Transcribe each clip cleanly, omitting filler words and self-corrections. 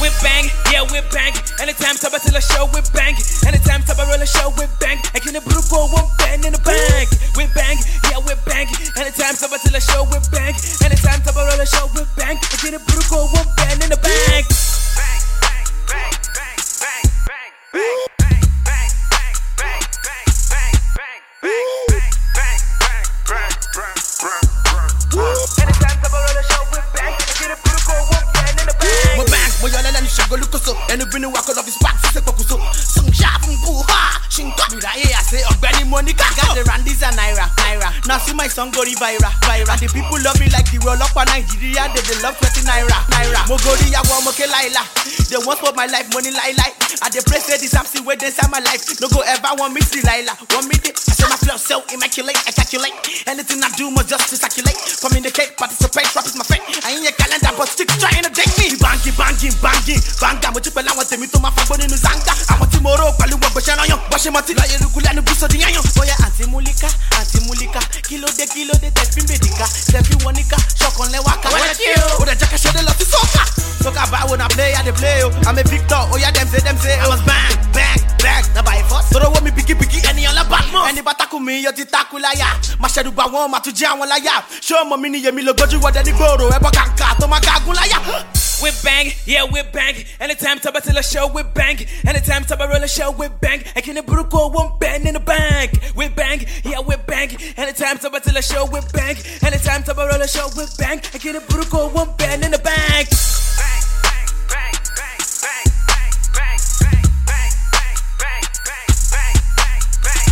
We bang, yeah, we bang. Anytime Taba till a show, we bang. Anytime Taba roll a show, we bang. I can the Bruco won't bang in the bank. We bang, yeah, we bang. Anytime Taba till a show, we bang. Anytime Taba roll a show, we bang. I can the Bruco won't bang in the bank. Bang, bang, bang, bang, bang, bang, bang, bang, bang, bang, bang, bang, bang, bang, bang, bang. Anytime Taba roll a show, we bang. I can the Bruco won't bang in the bank. We bang, we yell and she go look so. And we been walk out of his back, she said, "Some sharp and ha." She got me that I say, "Oh, Benny Monica got the Randis and Naira." Now see my song go viral. The people love me like the roll up on Nigeria. They love 20 Naira. Mogori ya wa moke laila. They want for my life, money lie. I they pray say this I'm still waiting inside my life. No go ever want me to Laila. 1 minute, I say my flow so immaculate. I calculate anything I do must just to circulate. Communicate, participate, rap is my fate. I ain't your calendar, but stick trying to date me. Banging. Banga, what you feel I want to me to my phone in Zanga. I'm a Timoro, Paluwa, Bashanayo, Bashamati, Lukula, Buso the Ayo. Oh yeah, Auntie Mulika, kilo de Tefin Medica, Tefi Wanika, Shock on Lewaka. Oh, the Jacka should have loved the soccer. Soccer about when I play, I'm a Victor, oh yeah, them say, I was bang. Now by force, so don't want me picky, any on the Batman. Any bataku me, your titakula ya. Masharu Bawan, Matujan, ya. Show my mini, Yamilo, Goju, what any Goro, Ebaka, Tomagagula ya. We bang, yeah, we bang. Anytime Taba till a show, we bang. Anytime Taba roll a show, we bang. I can the Bruco won't bang in the bank. We bang, yeah, we bang. Anytime Taba till a show, we bang. Anytime Taba roll a show, we bang. I can the Bruco won't bang in the bank. Bang, bang, bang, bang, bang, bang, bang, bang, bang, bang, bang,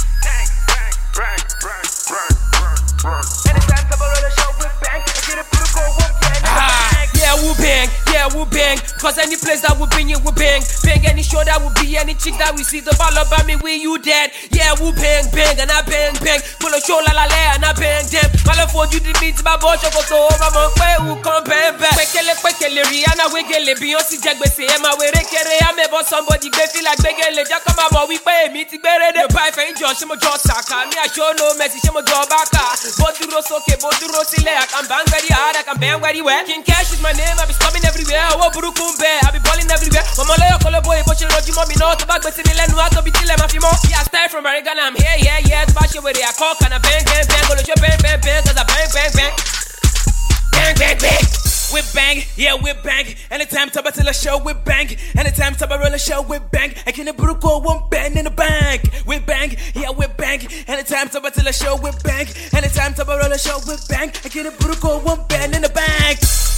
bang, bang, bang. Anytime Taba roll a show, we bang. I can the Bruco won't bang in the bank. Yeah, we bang. Cause any place that we bring it, we bang. Bang any show that will be, any chick that we see the ball about me, we you dead. Yeah, we bang, and I bang. Pull a show la and I bang them. All for you to meet my boss, so I'm on way who come bang. Quickly, Rihanna, Wiggly, Beyonce, Jack, say, Emma, we rekere, I'm about somebody, they feel like begging, Jack, come about, we pay me to better the pipe and Josh, I'm a Josh Saka, me, I show no message, I'm a job back. Boduro, okay, Boduro, Sile, I can bang very hard, I can bang very well. King Cash is my name, I be coming everywhere. I want Burukumbe, I be balling everywhere. Mama lawyer call a boy, but you know you mommy know to back but in the land to be till I'm a fimo. Yeah, I start from Oregon, I'm here, yeah. To bash you with it, I call and I bang, go to your bang, cause I bang. Bang. We bang, yeah, we bang. Anytime Taba till a show, we bang. Anytime Taba roll a show, we bang. I can the Bruco won't bang in the bank. We bang, yeah, we bang. Anytime Taba till a show, we bang. Anytime Taba roll a show, we bang. I can the Bruco won't bang in the bank.